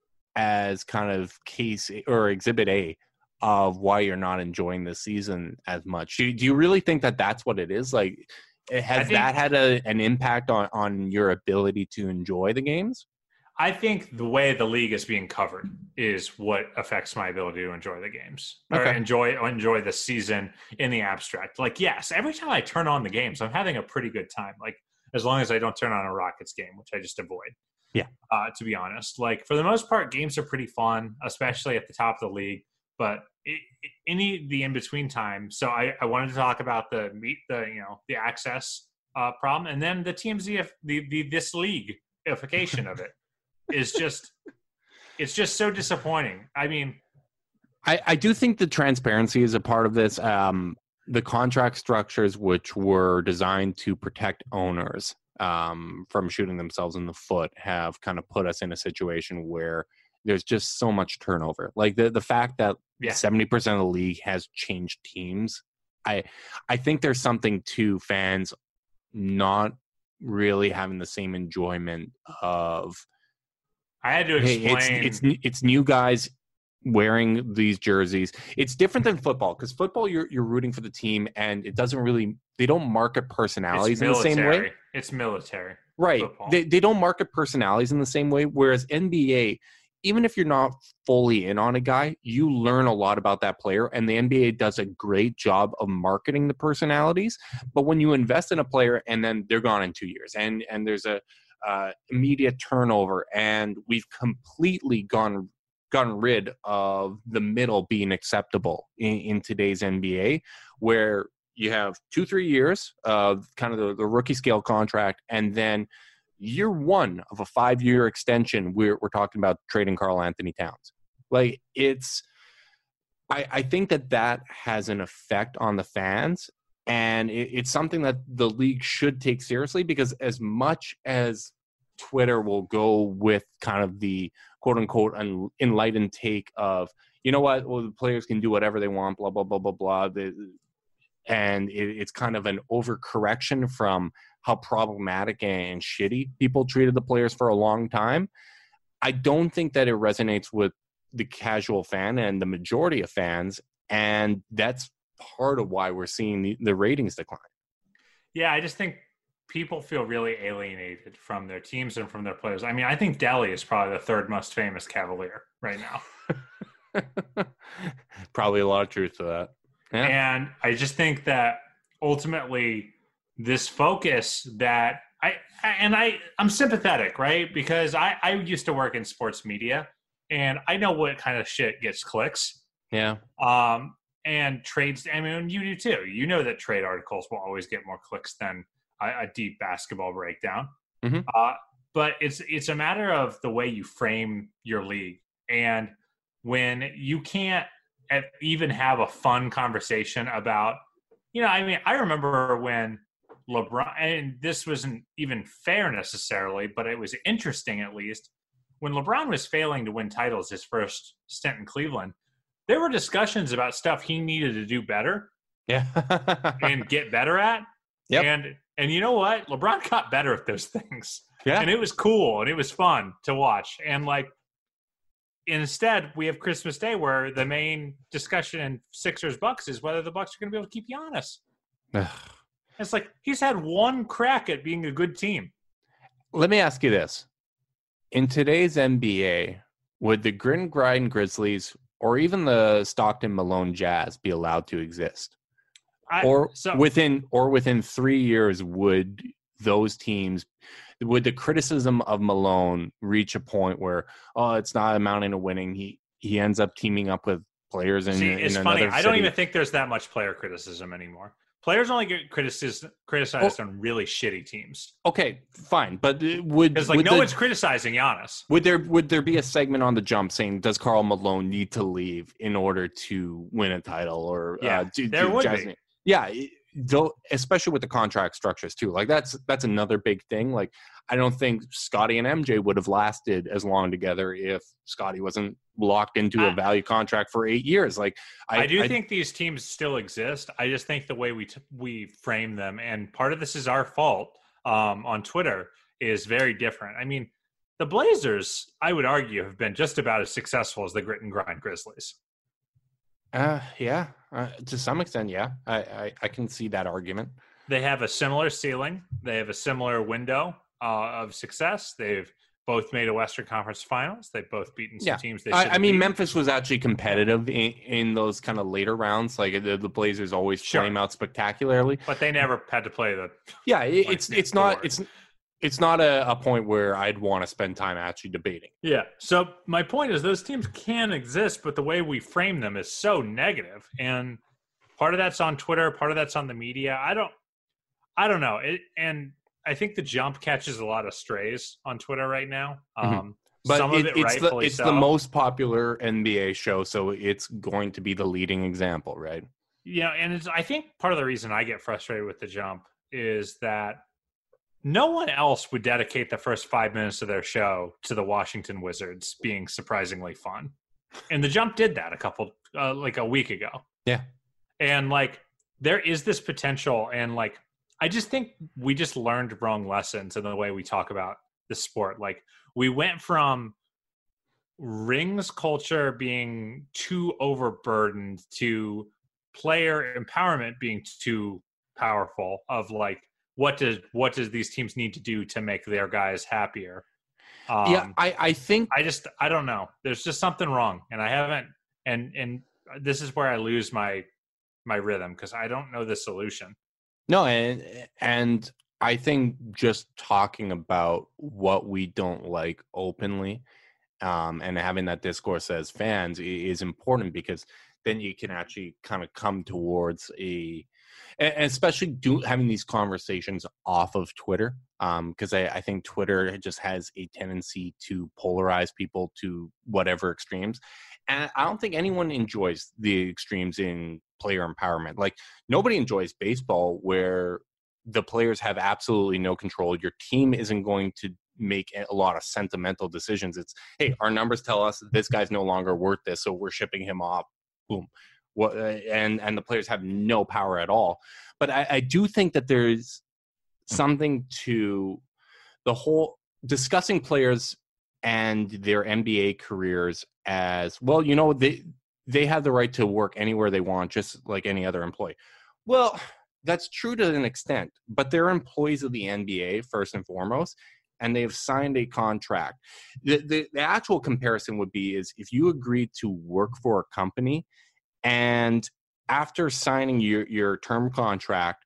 as kind of case or exhibit A of why you're not enjoying this season as much. Do, do you really think that that's what it is? Like, has think- that had a, an impact on, on your ability to enjoy the games? I think the way the league is being covered is what affects my ability to enjoy the games or Okay. enjoy enjoy the season in the abstract. Like, yes, every time I turn on the games, I'm having a pretty good time. Like, as long as I don't turn on a Rockets game, which I just avoid. Yeah. Uh, to be honest, like for the most part, games are pretty fun, especially at the top of the league. But it, it, any the in between time. So I, I wanted to talk about the meet the you know the access uh, problem, and then the T M Z the the this leagueification of it. Is just it's just so disappointing. I mean, I, I do think the transparency is a part of this. Um, the contract structures, which were designed to protect owners, um, from shooting themselves in the foot have kind of put us in a situation where there's just so much turnover. Like the, the fact that Yeah. seventy percent of the league has changed teams. I I think there's something to fans not really having the same enjoyment of, I had to hey, explain. it's, it's it's new guys wearing these jerseys. It's different than football, because football you're you're rooting for the team, and it doesn't really they don't market personalities it's in the same way. military. It's military. Right. Football. They they don't market personalities in the same way. Whereas N B A, even if you're not fully in on a guy, you learn a lot about that player, and the N B A does a great job of marketing the personalities. But when you invest in a player and then they're gone in two years, and and there's a uh, immediate turnover, and we've completely gone gotten rid of the middle being acceptable in, in today's N B A, where you have two, three years of kind of the, the rookie scale contract, and then year one of a five-year extension, we're we're talking about trading Karl Anthony Towns. Like, it's, I, I think that that has an effect on the fans, and it, it's something that the league should take seriously, because as much as Twitter will go with kind of the quote-unquote un, enlightened take of, you know what, well, the players can do whatever they want, blah, blah, blah, blah, blah, the, and it, it's kind of an overcorrection from how problematic and shitty people treated the players for a long time. I don't think that it resonates with the casual fan and the majority of fans, and that's part of why we're seeing the, the ratings decline. Yeah, I just think people feel really alienated from their teams and from their players. I mean, I think Delhi is probably the third most famous Cavalier right now. Probably a lot of truth to that. Yeah. And I just think that ultimately this focus that I, and I, I'm sympathetic, right? Because I, I used to work in sports media, and I know what kind of shit gets clicks. Yeah. Um, and trades, I mean, you do too. You know that trade articles will always get more clicks than a, a deep basketball breakdown. Mm-hmm. Uh, but it's, it's a matter of the way you frame your league. And when you can't even have a fun conversation about, you know, I mean, I remember when LeBron, and this wasn't even fair necessarily, but it was interesting at least, when LeBron was failing to win titles his first stint in Cleveland, there were discussions about stuff he needed to do better yeah, and get better at. Yep. And and you know what? LeBron got better at those things. Yeah. And it was cool and it was fun to watch. And like, instead, we have Christmas Day where the main discussion in Sixers Bucks is whether the Bucks are going to be able to keep Giannis. It's like he's had one crack at being a good team. Let me ask you this. In today's N B A, would the Grit and Grind Grizzlies or even the Stockton Malone Jazz be allowed to exist? I, or so, within or within three years, would those teams, would the criticism of Malone reach a point where, oh, it's not amounting to winning? He he ends up teaming up with players in, see, in it's another funny. I city. don't even think there's that much player criticism anymore. Players only get criticized, criticized oh, on really shitty teams. Okay, fine, but would because like would no the, one's criticizing Giannis. Would there would there be a segment on the Jump saying, does Karl Malone need to leave in order to win a title? Or yeah, uh, do, there do would Jazz, be. Yeah, though, especially with the contract structures too. Like that's that's another big thing. Like I don't think Scottie and M J would have lasted as long together if Scottie wasn't locked into a I, value contract for eight years. Like I, I do I, think these teams still exist. I just think the way we t- we frame them, and part of this is our fault um, on Twitter, is very different. I mean, the Blazers, I would argue, have been just about as successful as the Grit and Grind Grizzlies. Uh, yeah, uh, to some extent, yeah, I, I, I can see that argument. They have a similar ceiling. They have a similar window uh, of success. They've both made a Western Conference Finals. They've both beaten some yeah. teams. They I, I mean, beaten. Memphis was actually competitive in, in those kind of later rounds. Like the, the Blazers always sure. flame out spectacularly, but they never had to play the. Yeah, it, it's it's not board. it's it's not a, a point where I'd want to spend time actually debating. Yeah. So my point is, those teams can exist, but the way we frame them is so negative, and part of that's on Twitter, part of that's on the media. I don't, I don't know. It, and I think the Jump catches a lot of strays on Twitter right now. Um, mm-hmm. But some it, of it it's the it's so. the most popular N B A show, so it's going to be the leading example, right? Yeah, and it's, I think part of the reason I get frustrated with the Jump is that no one else would dedicate the first five minutes of their show to the Washington Wizards being surprisingly fun. And the Jump did that a couple, uh, like a week ago. Yeah. And like, there is this potential. And like, I just think we just learned wrong lessons in the way we talk about the sport. Like, we went from rings culture being too overburdened to player empowerment being too powerful of like, what does, what does these teams need to do to make their guys happier? Um, yeah, I, I think I just, I don't know. There's just something wrong. And I haven't, and, and this is where I lose my, my rhythm because I don't know the solution. No, and and I think just talking about what we don't like openly, um, and having that discourse as fans is important because then you can actually kind of come towards a, and especially do having these conversations off of Twitter, because um, I, I think Twitter just has a tendency to polarize people to whatever extremes, and I don't think anyone enjoys the extremes in player empowerment. Like, nobody enjoys baseball where the players have absolutely no control. Your team isn't going to make a lot of sentimental decisions. It's, hey, our numbers tell us this guy's no longer worth this, so we're shipping him off. Boom. What, and and the players have no power at all. But I, I do think that there's something to the whole discussing players and their N B A careers as, well, you know, they they have the right to work anywhere they want, just like any other employee. Well, that's true to an extent, but they're employees of the N B A first and foremost, and they've signed a contract. The, the, the actual comparison would be is if you agreed to work for a company and after signing your, your term contract,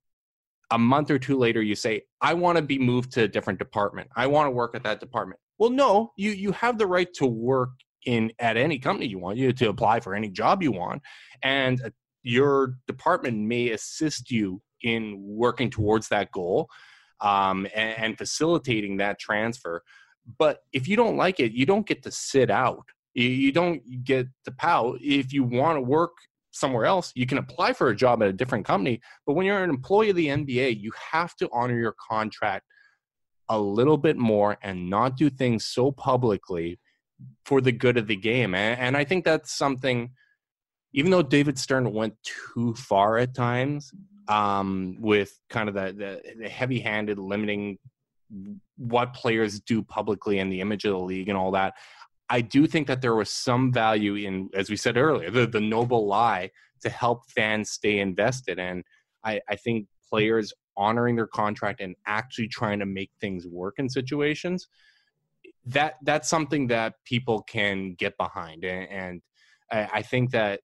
a month or two later, you say, I want to be moved to a different department. I want to work at that department. Well, no, you, you have the right to work in at any company you want, you to apply for any job you want. And your department may assist you in working towards that goal um, and, and facilitating that transfer. But if you don't like it, you don't get to sit out. You, you don't get to pout. If you want to work somewhere else, you can apply for a job at a different company. But when you're an employee of the N B A, you have to honor your contract a little bit more and not do things so publicly for the good of the game. And, and I think that's something, even though David Stern went too far at times um, with kind of the, the, the heavy-handed limiting what players do publicly and the image of the league and all that, I do think that there was some value in, as we said earlier, the, the noble lie to help fans stay invested. And I, I think players honoring their contract and actually trying to make things work in situations, that that's something that people can get behind. And, and I, I think that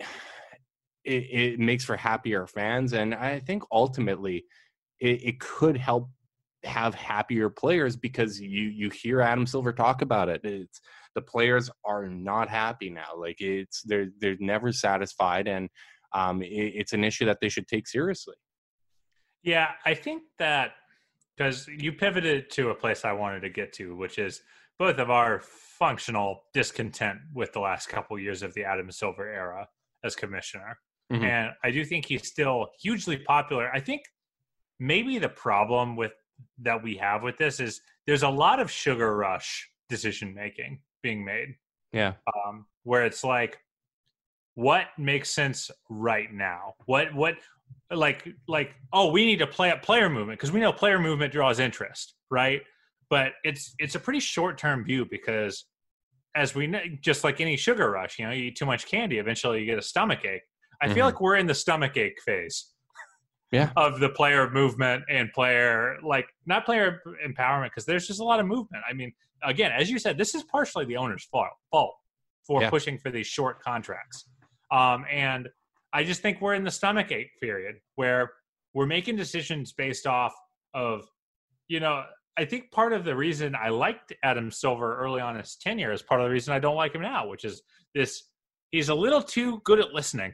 it, it makes for happier fans. And I think ultimately it, it could help have happier players because you, you hear Adam Silver talk about it. It's, the players are not happy now. Like it's, they're, they're never satisfied. And um, it, it's an issue that they should take seriously. Yeah, I think that because you pivoted to a place I wanted to get to, which is both of our functional discontent with the last couple of years of the Adam Silver era as commissioner. Mm-hmm. And I do think he's still hugely popular. I think maybe the problem with that we have with this is there's a lot of sugar rush decision making being made. Yeah. Um, where it's like, what makes sense right now? What, what, like, like, oh, we need to play up player movement because we know player movement draws interest, right? But it's, it's a pretty short-term view because as we know, just like any sugar rush, you know, you eat too much candy, eventually you get a stomach ache. I mm-hmm. feel like we're in the stomach ache phase. Yeah. Of the player movement and player, like not player empowerment, because there's just a lot of movement. I mean, again, as you said, this is partially the owner's fault, fault for yeah. pushing for these short contracts. Um, and I just think we're in the stomach ache period where we're making decisions based off of, you know, I think part of the reason I liked Adam Silver early on in his tenure is part of the reason I don't like him now, which is this, he's a little too good at listening.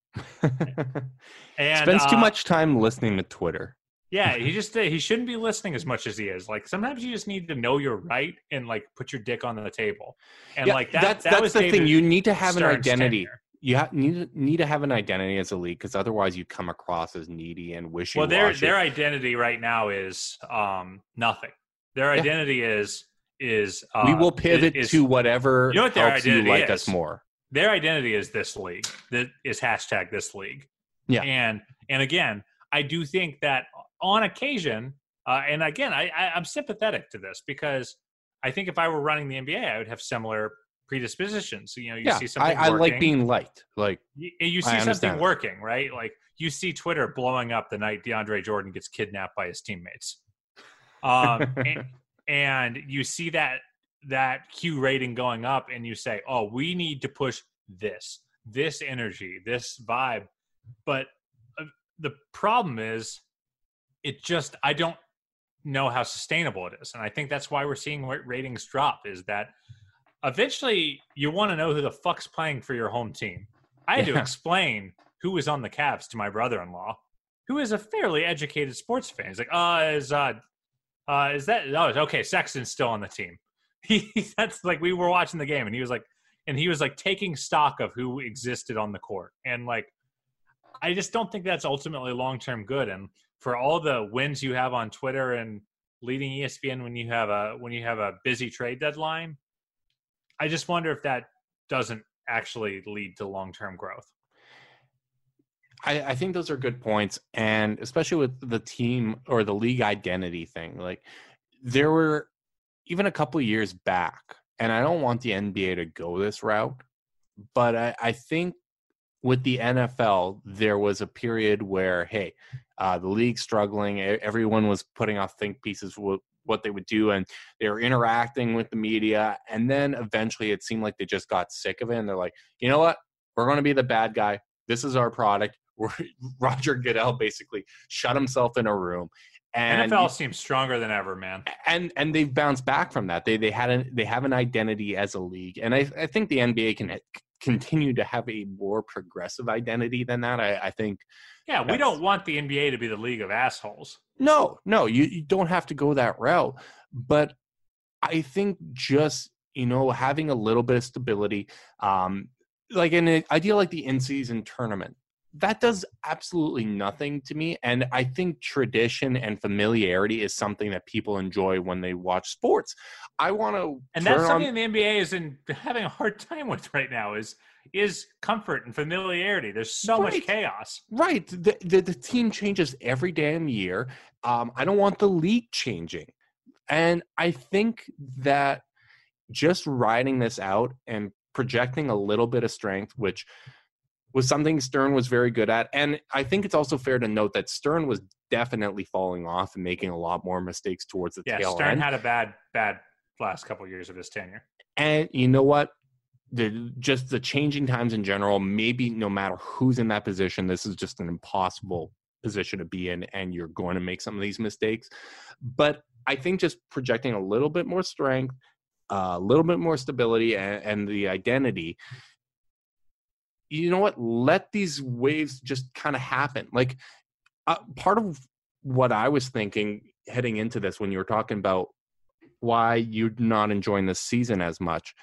And spends too uh, much time listening to Twitter. Yeah, he just he shouldn't be listening as much as he is. Like sometimes you just need to know you're right and like put your dick on the table. And yeah, like that, that's that that's was the David thing. You need to have Stern's an identity. tenure. you ha- need to, need to have an identity as a league, because otherwise you come across as needy and wishy-washy. Well, their their identity right now is um, nothing. Their Yeah. identity is is uh, we will pivot is, to whatever you know what their helps you identity like is? us more. Their identity is this league. That is hashtag this league. Yeah. And and again, I do think that on occasion, uh, and again, I, I I'm sympathetic to this, because I think if I were running the N B A, I would have similar predispositions. You know, you Yeah, see I, something I working, like being liked. Like you, you I see something understand. working, right? Like you see Twitter blowing up the night DeAndre Jordan gets kidnapped by his teammates. Um, and, and you see that that Q rating going up, and you say, "Oh, we need to push this, this energy, this vibe." But uh, the problem is, it just I don't know how sustainable it is, and I think that's why we're seeing ratings drop. Is that eventually you want to know who the fuck's playing for your home team. I had Yeah. to explain who was on the Cavs to my brother-in-law, who is a fairly educated sports fan. He's like, "Uh, is uh, uh, is that? Oh, okay. Sexton's still on the team." He that's like we were watching the game, and he was like, and he was like taking stock of who existed on the court, and like, I just don't think that's ultimately long-term good. And for all the wins you have on Twitter and leading E S P N when you have a when you have a busy trade deadline, I just wonder if that doesn't actually lead to long-term growth. I, I think those are good points, and especially with the team or the league identity thing. Like there were even a couple of years back, and I don't want the N B A to go this route, but I, I think with the N F L, there was a period where, hey, uh, the league's struggling. Everyone was putting off think pieces with what they would do, and they were interacting with the media. And then eventually it seemed like they just got sick of it, and they're like, you know what? We're going to be the bad guy. This is our product. We're, Roger Goodell basically shut himself in a room. And N F L seems stronger than ever, man. And and they've bounced back from that. They they had an, they have an identity as a league, and I I think the N B A can continue to have a more progressive identity than that. I, I think. Yeah, we don't want the N B A to be the league of assholes. No, no, you, you don't have to go that route. But I think just, you know, having a little bit of stability, um, like an idea like the in-season tournament, that does absolutely nothing to me. And I think tradition and familiarity is something that people enjoy when they watch sports. I want to, and that's something on... the N B A is in, having a hard time with right now is is comfort and familiarity. There's so right. much chaos. Right. The, the, the team changes every damn year. Um, I don't want the league changing. And I think that just riding this out and projecting a little bit of strength, which was something Stern was very good at. And I think it's also fair to note that Stern was definitely falling off and making a lot more mistakes towards the yeah, tail Stern end. had a bad, bad last couple of years of his tenure. And you know what? The, just the changing times in general, maybe no matter who's in that position, this is just an impossible position to be in, and you're going to make some of these mistakes. But I think just projecting a little bit more strength, a uh, little bit more stability, and, and the identity, you know what? Let these waves just kind of happen. Like uh, part of what I was thinking heading into this when you were talking about why you're not enjoying this season as much,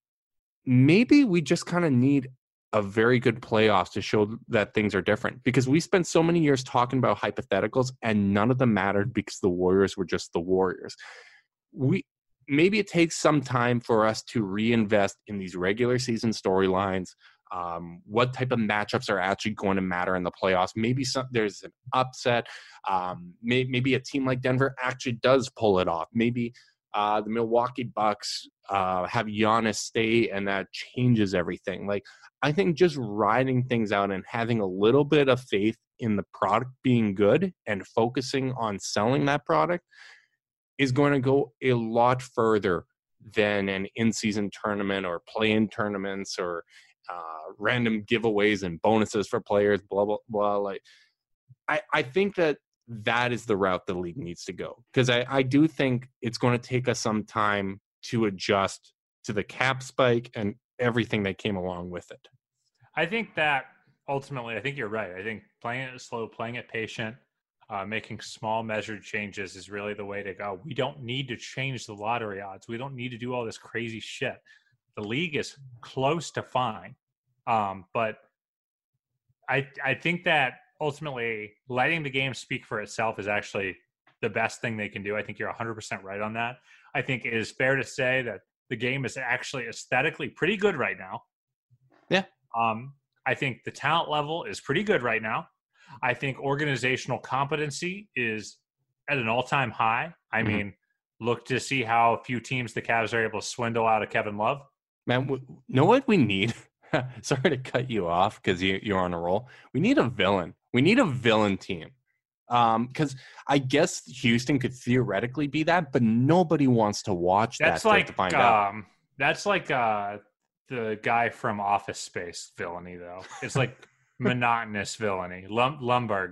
maybe we just kind of need a very good playoffs to show that things are different, because we spent so many years talking about hypotheticals and none of them mattered because the Warriors were just the Warriors. We maybe it takes some time for us to reinvest in these regular season storylines. Um, what type of matchups are actually going to matter in the playoffs? Maybe some, there's an upset. Um, may, maybe a team like Denver actually does pull it off. Maybe uh, the Milwaukee Bucks uh, have Giannis stay, and that changes everything. Like, I think just riding things out and having a little bit of faith in the product being good and focusing on selling that product is going to go a lot further than an in-season tournament or play-in tournaments or uh, random giveaways and bonuses for players, blah, blah, blah. Like, I, I think that that is the route the league needs to go, because I, I do think it's going to take us some time to adjust to the cap spike and everything that came along with it. I think that ultimately, I think you're right. I think playing it slow, playing it patient, uh, making small measured changes is really the way to go. We don't need to change the lottery odds. We don't need to do all this crazy shit. The league is close to fine. Um, but I I think that ultimately letting the game speak for itself is actually the best thing they can do. I think you're one hundred percent right on that. I think it is fair to say that the game is actually aesthetically pretty good right now. Yeah. Um, I think the talent level is pretty good right now. I think organizational competency is at an all-time high. I mm-hmm. mean, look to see how few teams the Cavs are able to swindle out of Kevin Love. Man, w- know what we need? Sorry to cut you off because you, you're on a roll. We need a villain. We need a villain team. Because um, I guess Houston could theoretically be that, but nobody wants to watch that's that like, to find um, out. That's like uh, the guy from Office Space villainy, though. It's like monotonous villainy. Lum- Lumberg.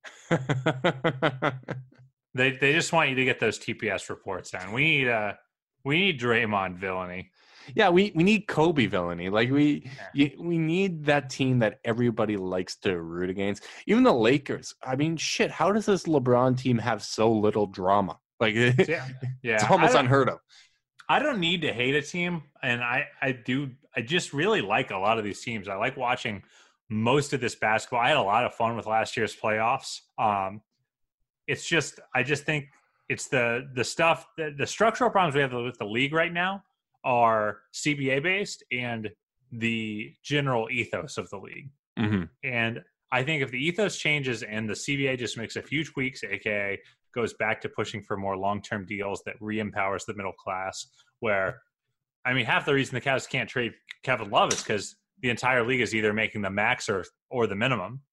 they they just want you to get those T P S reports down. We need uh, we need Draymond villainy. Yeah, we, we need Kobe villainy. Like we yeah. you, we need that team that everybody likes to root against. Even the Lakers. I mean, shit. How does this LeBron team have so little drama? Like, yeah, yeah. It's almost unheard of. I don't need to hate a team, and I I do. I just really like a lot of these teams. I like watching most of this basketball. I had a lot of fun with last year's playoffs. Um, it's just I just think it's the the stuff the, the structural problems we have with the league right now are C B A based and the general ethos of the league. Mm-hmm. And I think if the ethos changes and the C B A just makes a few tweaks, aka goes back to pushing for more long-term deals that re-empowers the middle class, where, I mean, half the reason the Cavs can't trade Kevin Love is because the entire league is either making the max or or the minimum.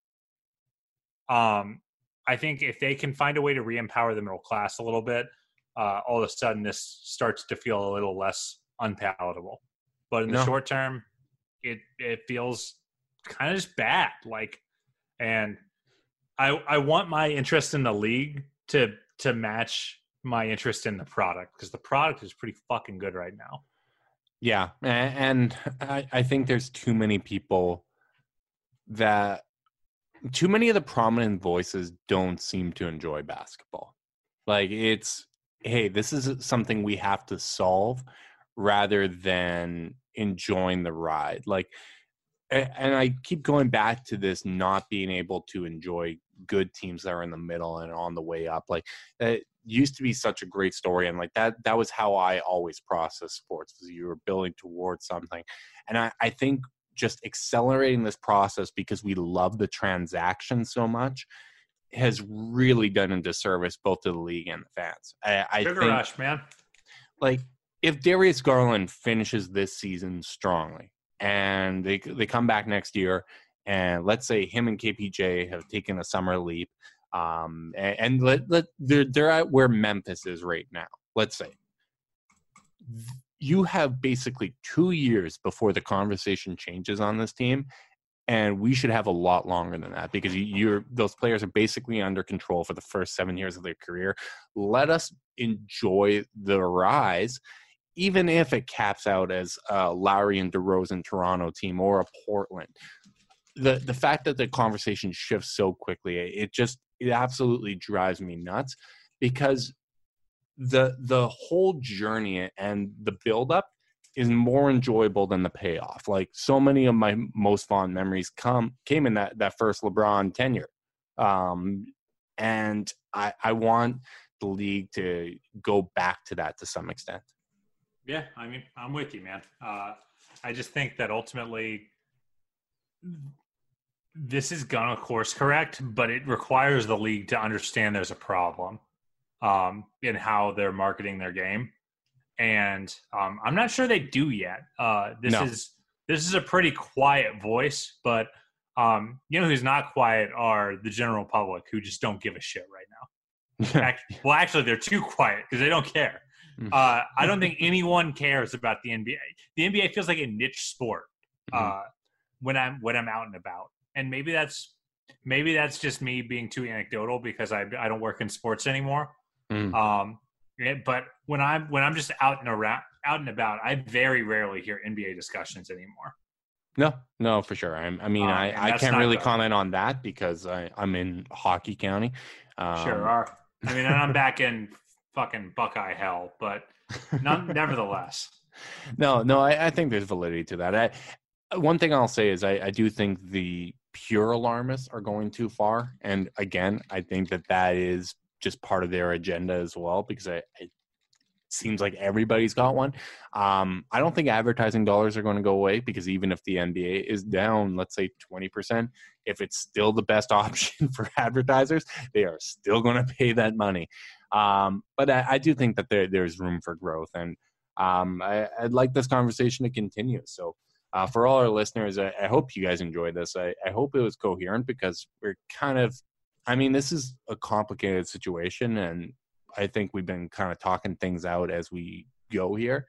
Um, I think if they can find a way to re-empower the middle class a little bit, uh, all of a sudden this starts to feel a little less unpalatable. But in the no. short term, it it feels kind of just bad. Like, and I I want my interest in the league to to match my interest in the product, because the product is pretty fucking good right now. Yeah, and I, I think there's too many people that too many of the prominent voices don't seem to enjoy basketball. Like, it's, hey, this is something we have to solve rather than enjoying the ride. Like, and I keep going back to this not being able to enjoy good teams that are in the middle and on the way up. Like, it used to be such a great story. And like that, that was how I always process sports, was you were building towards something. And I, I think just accelerating this process because we love the transaction so much has really done a disservice both to the league and the fans. I, I Sugar think, rush, man. Like, if Darius Garland finishes this season strongly and they they come back next year, and let's say him and K P J have taken a summer leap, um, and, and let, let they're they're at where Memphis is right now. Let's say you have basically two years before the conversation changes on this team, and we should have a lot longer than that, because you, you're those players are basically under control for the first seven years of their career. Let us enjoy the rise, even if it caps out as a Lowry and DeRozan Toronto team or a Portland. The the fact that the conversation shifts so quickly, it just it absolutely drives me nuts, because the the whole journey and the buildup is more enjoyable than the payoff. Like, so many of my most fond memories come came in that, that first LeBron tenure. Um, and I, I want the league to go back to that to some extent. Yeah, I mean, I'm with you, man. Uh, I just think that ultimately this is going to course correct, but it requires the league to understand there's a problem um, in how they're marketing their game. And um, I'm not sure they do yet. Uh, this no. is this is a pretty quiet voice, but um, you know who's not quiet are the general public, who just don't give a shit right now. Actually, well, actually, they're too quiet because they don't care. Uh, I don't think anyone cares about the N B A. The N B A feels like a niche sport uh, mm-hmm. when I'm when I'm out and about, and maybe that's maybe that's just me being too anecdotal because I I don't work in sports anymore. Mm. Um, but when I'm when I'm just out and around, out and about, I very rarely hear N B A discussions anymore. No, no, for sure. I, I mean, um, I, I can't really good. comment on that because I, I'm in Hockey County. Um, sure are. I mean, and I'm back in fucking Buckeye hell, but none, nevertheless. No, no, I, I think there's validity to that. I, One thing I'll say is I, I do think the pure alarmists are going too far. And again, I think that that is just part of their agenda as well, because I, it seems like everybody's got one. Um, I don't think advertising dollars are going to go away, because even if the N B A is down, let's say twenty percent, if it's still the best option for advertisers, they are still going to pay that money. Um, but I, I do think that there, there's room for growth. And um, I, I'd like this conversation to continue. So Uh, for all our listeners, I, I hope you guys enjoyed this. I, I hope it was coherent, because we're kind of, I mean, this is a complicated situation, and I think we've been kind of talking things out as we go here.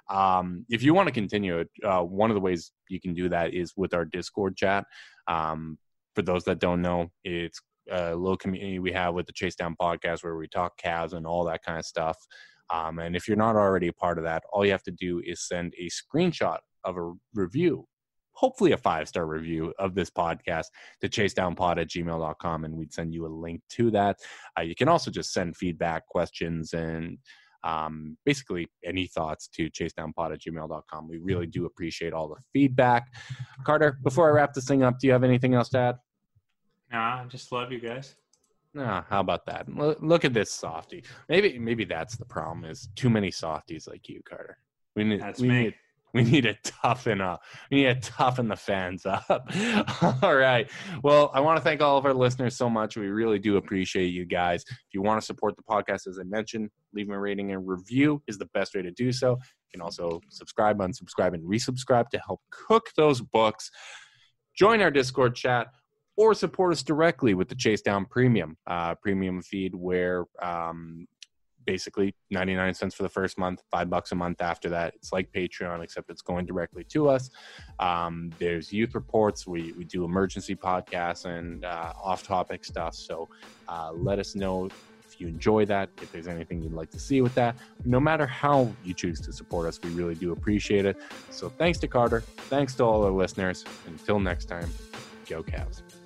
Um, if you want to continue it, uh, one of the ways you can do that is with our Discord chat. Um, for those that don't know, it's a little community we have with the Chase Down podcast where we talk Cavs and all that kind of stuff. Um, and if you're not already a part of that, all you have to do is send a screenshot of a review, hopefully a five-star review of this podcast, to chasedownpod at gmail dot com, and we'd send you a link to that. Uh, you can also just send feedback, questions, and um, basically any thoughts to chasedownpod at gmail dot com. We really do appreciate all the feedback. Carter, before I wrap this thing up, do you have anything else to add? Nah, I just love you guys. Nah, how about that? L- look at this softie. Maybe maybe that's the problem, is too many softies like you, Carter. We need, That's we me. Need, we need to toughen up. We need to toughen the fans up. All right. Well, I want to thank all of our listeners so much. We really do appreciate you guys. If you want to support the podcast, as I mentioned, leave a rating and review is the best way to do so. You can also subscribe, unsubscribe, and resubscribe to help cook those books. Join our Discord chat, or support us directly with the Chase Down Premium uh, premium feed, where um, basically ninety-nine cents for the first month, five bucks a month after that. It's like Patreon, except it's going directly to us. Um, there's youth reports. We, we do emergency podcasts and uh, off-topic stuff. So uh, let us know if you enjoy that, if there's anything you'd like to see with that. No matter how you choose to support us, we really do appreciate it. So thanks to Carter. Thanks to all our listeners. Until next time, go Cavs.